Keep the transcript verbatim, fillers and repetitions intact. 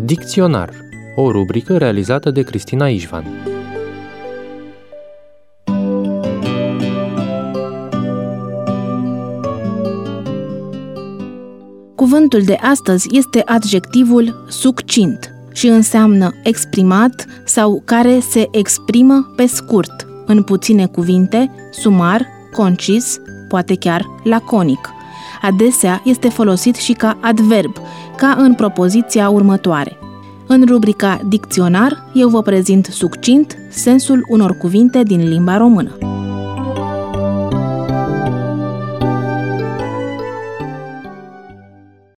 Dicționar, o rubrică realizată de Cristina Ișvan. Cuvântul de astăzi este adjectivul succint și înseamnă exprimat sau care se exprimă pe scurt, în puține cuvinte, sumar, concis, poate chiar laconic. Adesea este folosit și ca adverb, ca în propoziția următoare. În rubrica Dicționar, eu vă prezint succint sensul unor cuvinte din limba română.